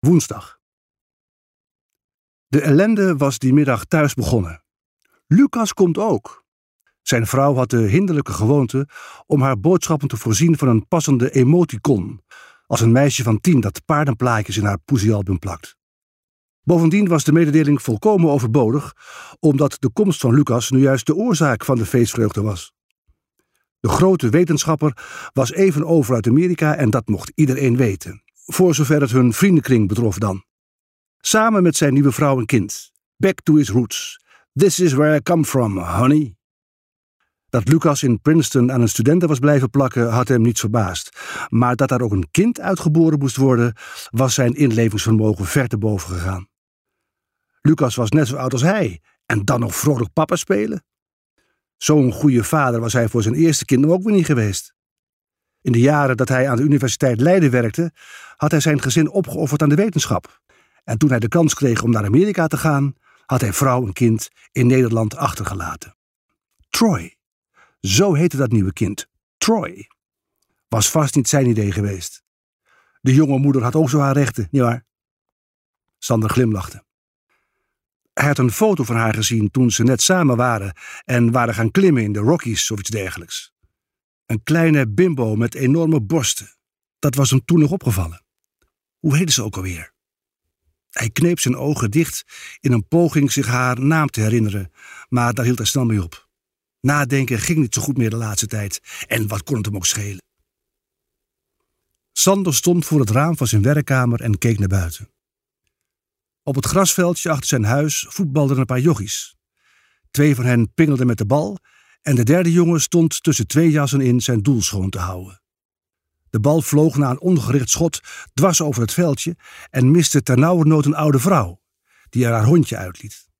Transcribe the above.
Woensdag. De ellende was die middag thuis begonnen. Lucas komt ook. Zijn vrouw had de hinderlijke gewoonte om haar boodschappen te voorzien van een passende emoticon, als een meisje van 10 dat paardenplaatjes in haar poesiealbum plakt. Bovendien was de mededeling volkomen overbodig, omdat de komst van Lucas nu juist de oorzaak van de feestvreugde was. De grote wetenschapper was even over uit Amerika en dat mocht iedereen weten, voor zover het hun vriendenkring betrof dan. Samen met zijn nieuwe vrouw en kind. Back to his roots. This is where I come from, honey. Dat Lucas in Princeton aan een studenten was blijven plakken had hem niets verbaasd. Maar dat daar ook een kind uitgeboren moest worden, was zijn inlevingsvermogen ver te boven gegaan. Lucas was net zo oud als hij en dan nog vrolijk papa spelen. Zo'n goede vader was hij voor zijn eerste kind ook weer niet geweest. In de jaren dat hij aan de Universiteit Leiden werkte, had hij zijn gezin opgeofferd aan de wetenschap. En toen hij de kans kreeg om naar Amerika te gaan, had hij vrouw en kind in Nederland achtergelaten. Troy. Zo heette dat nieuwe kind. Troy. Was vast niet zijn idee geweest. De jonge moeder had ook zo haar rechten, nietwaar? Sander glimlachte. Hij had een foto van haar gezien toen ze net samen waren en waren gaan klimmen in de Rockies of iets dergelijks. Een kleine bimbo met enorme borsten. Dat was hem toen nog opgevallen. Hoe heette ze ook alweer? Hij kneep zijn ogen dicht in een poging zich haar naam te herinneren, maar daar hield hij snel mee op. Nadenken ging niet zo goed meer de laatste tijd en wat kon het hem ook schelen. Sander stond voor het raam van zijn werkkamer en keek naar buiten. Op het grasveldje achter zijn huis voetbalden een paar jochies. 2 van hen pingelden met de bal en de derde jongen stond tussen 2 jassen in zijn doel schoon te houden. De bal vloog na een ongericht schot dwars over het veldje en miste ternauwernood een oude vrouw, die er haar hondje uitliet.